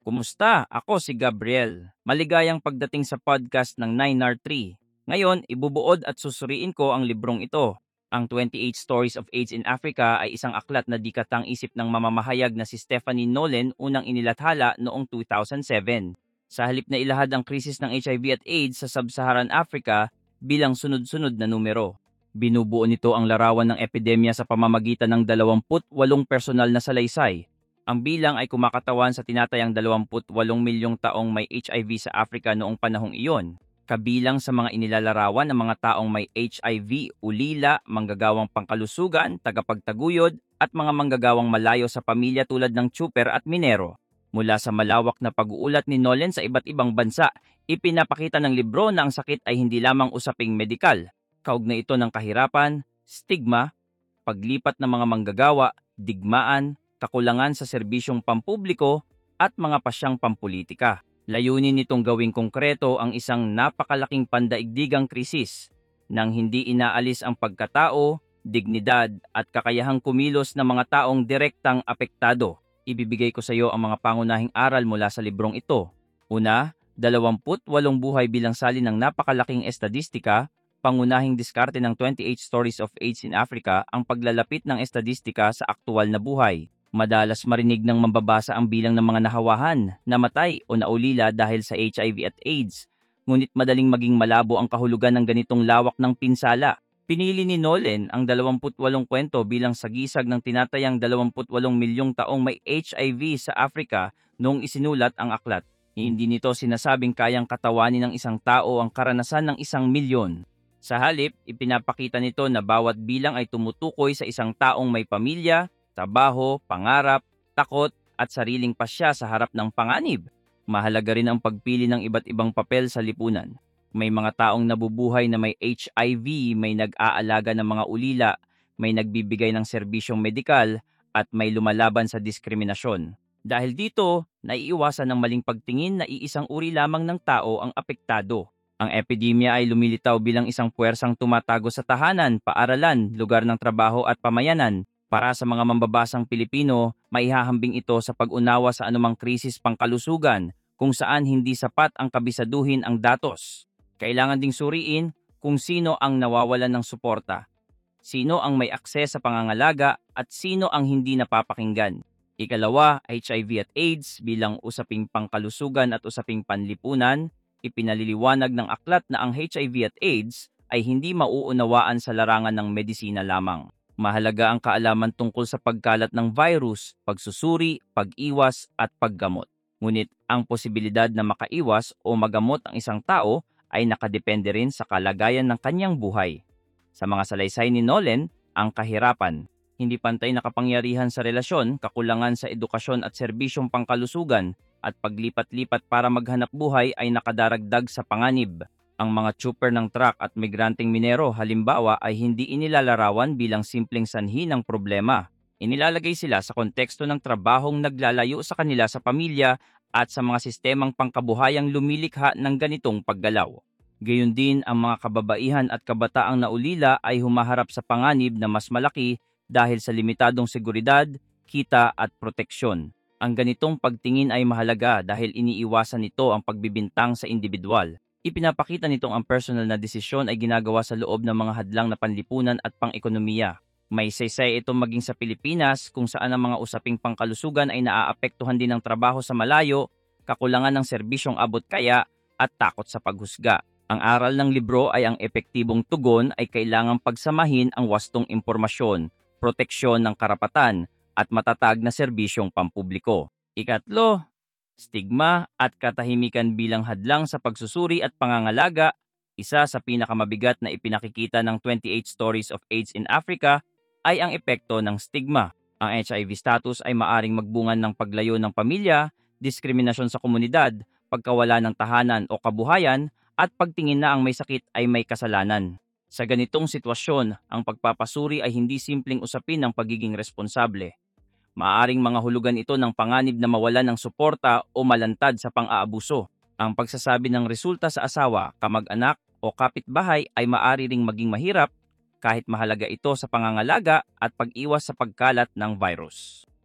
Kumusta? Ako si Gabriel. Maligayang pagdating sa podcast ng 9R3. Ngayon, ibubuod at susuriin ko ang librong ito. Ang 28 Stories of AIDS in Africa ay isang aklat na di katang-isip ng mamamahayag na si Stephanie Nolen unang inilathala noong 2007. Sa halip na ilahad ang krisis ng HIV at AIDS sa Sub-Saharan Africa bilang sunod-sunod na numero. Binubuo nito ang larawan ng epidemya sa pamamagitan ng 28 personal na salaysay. Ang bilang ay kumakatawan sa tinatayang 28 milyong taong may HIV sa Africa noong panahong iyon, kabilang sa mga inilalarawan ng mga taong may HIV, ulila, manggagawang pangkalusugan, tagapagtaguyod, at mga manggagawang malayo sa pamilya tulad ng tsuper at minero. Mula sa malawak na pag-uulat ni Nolen sa iba't ibang bansa, ipinapakita ng libro na ang sakit ay hindi lamang usaping medikal. Kaugnay ito ng kahirapan, stigma, paglipat ng mga manggagawa, digmaan, kakulangan sa serbisyong pampubliko at mga pasyang pampolitika. Layunin nitong gawing konkreto ang isang napakalaking pandaigdigang krisis nang hindi inaalis ang pagkatao, dignidad at kakayahang kumilos ng mga taong direktang apektado. Ibibigay ko sa iyo ang mga pangunahing aral mula sa librong ito. Una, 28 buhay bilang salin ng napakalaking estadistika. Pangunahing diskarte ng 28 Stories of AIDS in Africa ang paglalapit ng estadistika sa aktual na buhay. Madalas marinig ng mambabasa ang bilang ng mga nahawahan, namatay o naulila dahil sa HIV at AIDS. Ngunit madaling maging malabo ang kahulugan ng ganitong lawak ng pinsala. Pinili ni Nolen ang 28 kwento bilang sagisag ng tinatayang 28 milyong taong may HIV sa Africa noong isinulat ang aklat. Hindi nito sinasabing kayang katawanin ng isang tao ang karanasan ng 1 milyon. Sa halip, ipinapakita nito na bawat bilang ay tumutukoy sa isang taong may pamilya, trabaho, pangarap, takot at sariling pasya sa harap ng panganib. Mahalaga rin ang pagpili ng iba't ibang papel sa lipunan. May mga taong nabubuhay na may HIV, may nag-aalaga ng mga ulila, may nagbibigay ng serbisyong medikal, at may lumalaban sa diskriminasyon. Dahil dito, naiiwasan ng maling pagtingin na iisang uri lamang ng tao ang apektado. Ang epidemya ay lumilitaw bilang isang puwersang tumatago sa tahanan, paaralan, lugar ng trabaho at pamayanan. Para sa mga mambabasang Pilipino, maihahambing ito sa pag-unawa sa anumang krisis pangkalusugan kung saan hindi sapat ang kabisaduhin ang datos. Kailangan ding suriin kung sino ang nawawalan ng suporta, sino ang may akses sa pangangalaga at sino ang hindi napapakinggan. Ikalawa, HIV at AIDS bilang usaping pangkalusugan at usaping panlipunan. Ipinaliliwanag ng aklat na ang HIV at AIDS ay hindi mauunawaan sa larangan ng medisina lamang. Mahalaga ang kaalaman tungkol sa pagkalat ng virus, pagsusuri, pag-iwas at paggamot. Ngunit ang posibilidad na makaiwas o magamot ang isang tao ay nakadepende rin sa kalagayan ng kanyang buhay. Sa mga salaysay ni Nolen, ang kahirapan, hindi pantay na kapangyarihan sa relasyon, kakulangan sa edukasyon at serbisyong pangkalusugan, at paglipat-lipat para maghanap buhay ay nakadaragdag sa panganib. Ang mga tsuper ng truck at migranteng minero halimbawa ay hindi inilalarawan bilang simpleng sanhi ng problema. Inilalagay sila sa konteksto ng trabahong naglalayo sa kanila sa pamilya at sa mga sistemang pangkabuhayang lumilikha ng ganitong paggalaw. Gayon din ang mga kababaihan at kabataang naulila ay humaharap sa panganib na mas malaki dahil sa limitadong seguridad, kita at proteksyon. Ang ganitong pagtingin ay mahalaga dahil iniiwasan nito ang pagbibintang sa individual. Ipinapakita nitong ang personal na desisyon ay ginagawa sa loob ng mga hadlang na panlipunan at pang-ekonomiya. May saysay itong maging sa Pilipinas kung saan ang mga usaping pangkalusugan ay naaapektuhan din ng trabaho sa malayo, kakulangan ng serbisyong abot kaya at takot sa paghusga. Ang aral ng libro ay ang epektibong tugon ay kailangang pagsamahin ang wastong impormasyon, proteksyon ng karapatan, at matatag na serbisyong pampubliko. Ikatlo, stigma at katahimikan bilang hadlang sa pagsusuri at pangangalaga. Isa sa pinakamabigat na ipinakikita ng 28 Stories of AIDS in Africa ay ang epekto ng stigma. Ang HIV status ay maaring magbungan ng paglayo ng pamilya, diskriminasyon sa komunidad, pagkawala ng tahanan o kabuhayan, at pagtingin na ang may sakit ay may kasalanan. Sa ganitong sitwasyon, ang pagpapasuri ay hindi simpleng usapin ng pagiging responsable. Maaring mga hulugan ito ng panganib na mawalan ng suporta o malantad sa pang-aabuso. Ang pagsasabi ng resulta sa asawa, kamag-anak o kapitbahay ay maaari ring maging mahirap kahit mahalaga ito sa pangangalaga at pag-iwas sa pagkalat ng virus.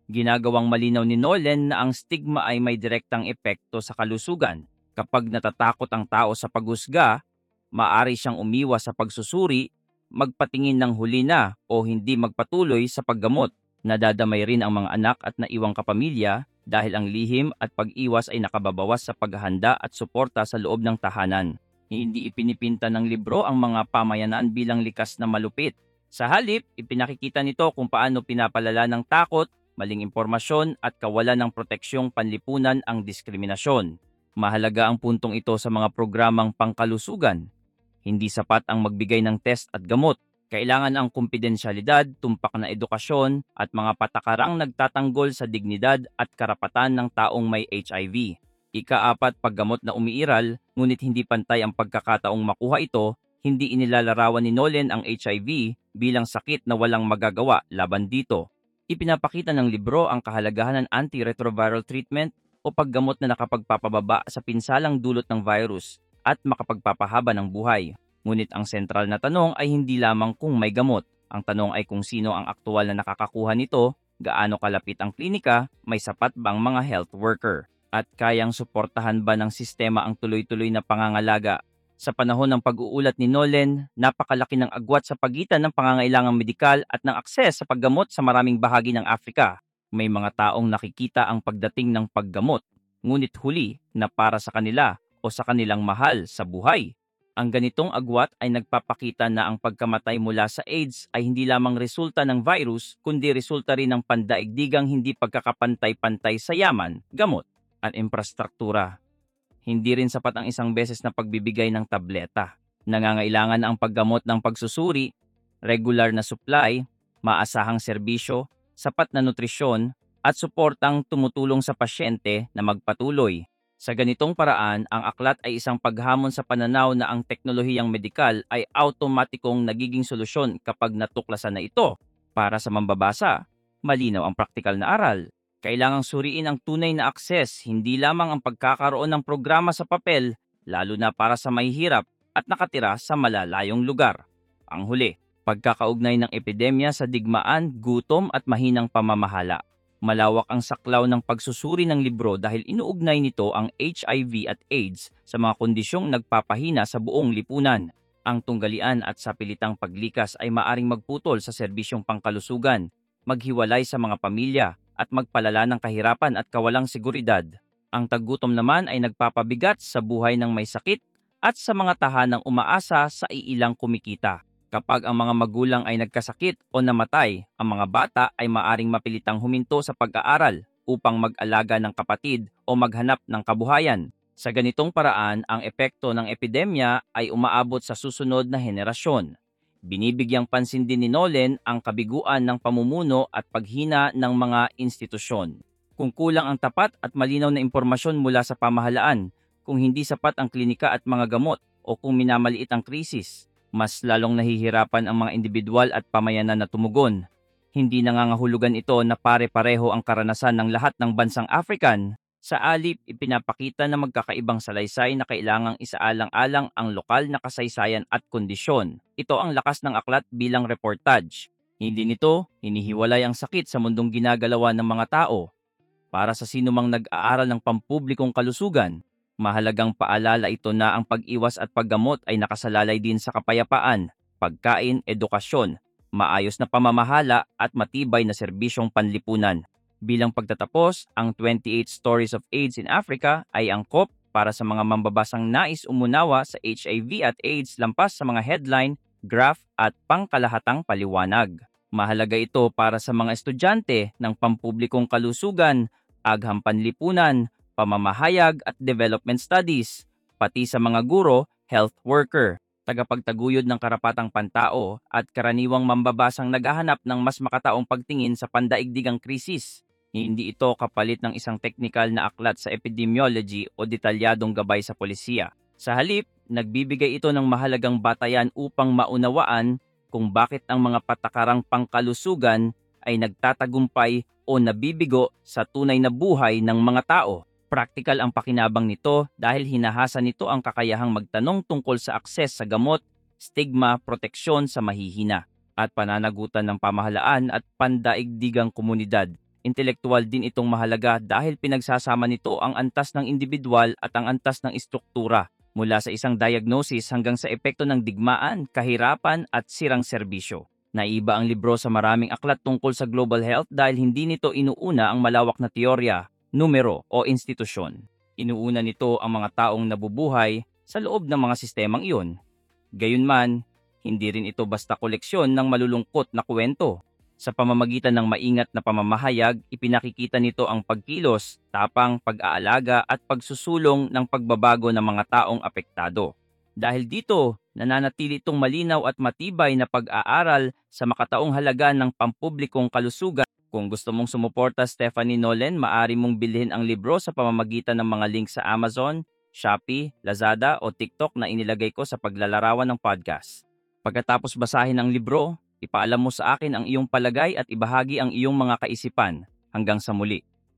Ginagawang malinaw ni Nolen na ang stigma ay may direktang epekto sa kalusugan. Kapag natatakot ang tao sa paghusga, maaari siyang umiwas sa pagsusuri, magpatingin ng huli na o hindi magpatuloy sa paggamot. Nadadamay rin ang mga anak at naiwang kapamilya dahil ang lihim at pag-iwas ay nakababawas sa paghahanda at suporta sa loob ng tahanan. Hindi ipinipinta ng libro ang mga pamayanaan bilang likas na malupit. Sa halip, ipinakikita nito kung paano pinapalala ng takot, maling impormasyon at kawalan ng proteksyong panlipunan ang diskriminasyon. Mahalaga ang puntong ito sa mga programang pangkalusugan. Hindi sapat ang magbigay ng test at gamot. Kailangan ang kumpidensyalidad, tumpak na edukasyon at mga patakarang nagtatanggol sa dignidad at karapatan ng taong may HIV. Ika-4, paggamot na umiiral, ngunit hindi pantay ang pagkakataong makuha ito, hindi inilalarawan ni Nolen ang HIV bilang sakit na walang magagawa laban dito. Ipinapakita ng libro ang kahalagahan ng antiretroviral treatment o paggamot na nakapagpapababa sa pinsalang dulot ng virus at makapagpapahaba ng buhay. Ngunit ang sentral na tanong ay hindi lamang kung may gamot. Ang tanong ay kung sino ang aktual na nakakakuha nito, gaano kalapit ang klinika, may sapat bang mga health worker, at kayang suportahan ba ng sistema ang tuloy-tuloy na pangangalaga. Sa panahon ng pag-uulat ni Nolen, napakalaki ng agwat sa pagitan ng pangangailangang medikal at ng akses sa paggamot sa maraming bahagi ng Afrika. May mga taong nakikita ang pagdating ng paggamot, ngunit huli na para sa kanila o sa kanilang mahal sa buhay. Ang ganitong agwat ay nagpapakita na ang pagkamatay mula sa AIDS ay hindi lamang resulta ng virus, kundi resulta rin ng pandaigdigang hindi pagkakapantay-pantay sa yaman, gamot, at infrastruktura. Hindi rin sapat ang isang beses na pagbibigay ng tableta. Nangangailangan ang paggamot ng pagsusuri, regular na supply, maasahang serbisyo, sapat na nutrisyon, at suportang tumutulong sa pasyente na magpatuloy. Sa ganitong paraan, ang aklat ay isang paghamon sa pananaw na ang teknolohiyang medikal ay automatikong nagiging solusyon kapag natuklasan na ito. Para sa mambabasa, malinaw ang praktikal na aral. Kailangang suriin ang tunay na akses, hindi lamang ang pagkakaroon ng programa sa papel, lalo na para sa mahihirap at nakatira sa malalayong lugar. Ang huli, pagkakaugnay ng epidemya sa digmaan, gutom at mahinang pamamahala. Malawak ang saklaw ng pagsusuri ng libro dahil inuugnay nito ang HIV at AIDS sa mga kondisyong nagpapahina sa buong lipunan. Ang tunggalian at sapilitang paglikas ay maaring magputol sa serbisyong pangkalusugan, maghiwalay sa mga pamilya, at magpalala ng kahirapan at kawalang seguridad. Ang taggutom naman ay nagpapabigat sa buhay ng may sakit at sa mga tahanang umaasa sa iilang kumikita. Kapag ang mga magulang ay nagkasakit o namatay, ang mga bata ay maaring mapilitang huminto sa pag-aaral upang mag-alaga ng kapatid o maghanap ng kabuhayan. Sa ganitong paraan, ang epekto ng epidemya ay umaabot sa susunod na henerasyon. Binibigyang pansin din ni Nolen ang kabiguan ng pamumuno at paghina ng mga institusyon. Kung kulang ang tapat at malinaw na impormasyon mula sa pamahalaan, kung hindi sapat ang klinika at mga gamot, o kung minamaliit ang krisis, mas lalong nahihirapan ang mga individual at pamayanan na tumugon. Hindi nangangahulugan ito na pare-pareho ang karanasan ng lahat ng bansang African. Sa alip, ipinapakita na magkakaibang salaysay na kailangang isaalang-alang ang lokal na kasaysayan at kondisyon. Ito ang lakas ng aklat bilang reportage. Hindi nito hinihiwalay ang sakit sa mundong ginagalawan ng mga tao. Para sa sinumang nag-aaral ng pampublikong kalusugan, mahalagang paalala ito na ang pag-iwas at paggamot ay nakasalalay din sa kapayapaan, pagkain, edukasyon, maayos na pamamahala at matibay na serbisyong panlipunan. Bilang pagtatapos, ang 28 Stories of AIDS in Africa ay angkop para sa mga mambabasang nais umunawa sa HIV at AIDS lampas sa mga headline, graph at pangkalahatang paliwanag. Mahalaga ito para sa mga estudyante ng pampublikong kalusugan, agham panlipunan, pamamahayag at development studies, pati sa mga guro, health worker, tagapagtaguyod ng karapatang pantao at karaniwang mambabasang naghahanap ng mas makataong pagtingin sa pandaigdigang krisis. Hindi ito kapalit ng isang teknikal na aklat sa epidemiology o detalyadong gabay sa polisiya. Sa halip, nagbibigay ito ng mahalagang batayan upang maunawaan kung bakit ang mga patakarang pangkalusugan ay nagtatagumpay o nabibigo sa tunay na buhay ng mga tao. Praktikal ang pakinabang nito dahil hinahasa nito ang kakayahang magtanong tungkol sa akses sa gamot, stigma, proteksyon sa mahihina, at pananagutan ng pamahalaan at pandaigdigang komunidad. Intelektuwal din itong mahalaga dahil pinagsasama nito ang antas ng individual at ang antas ng istruktura, mula sa isang diagnosis hanggang sa epekto ng digmaan, kahirapan at sirang serbisyo. Naiba ang libro sa maraming aklat tungkol sa global health dahil hindi nito inuuna ang malawak na teorya, numero o institusyon. Inuuna nito ang mga taong nabubuhay sa loob ng mga sistemang iyon. Gayunman, hindi rin ito basta koleksyon ng malulungkot na kwento. Sa pamamagitan ng maingat na pamamahayag, ipinakikita nito ang pagkilos, tapang, pag-aalaga at pagsusulong ng pagbabago ng mga taong apektado. Dahil dito, nananatili itong malinaw at matibay na pag-aaral sa makataong halaga ng pampublikong kalusugan. Kung gusto mong sumuporta, Stephanie Nolen, maaari mong bilhin ang libro sa pamamagitan ng mga link sa Amazon, Shopee, Lazada o TikTok na inilagay ko sa paglalarawan ng podcast. Pagkatapos basahin ang libro, ipaalam mo sa akin ang iyong palagay at ibahagi ang iyong mga kaisipan. Hanggang sa muli.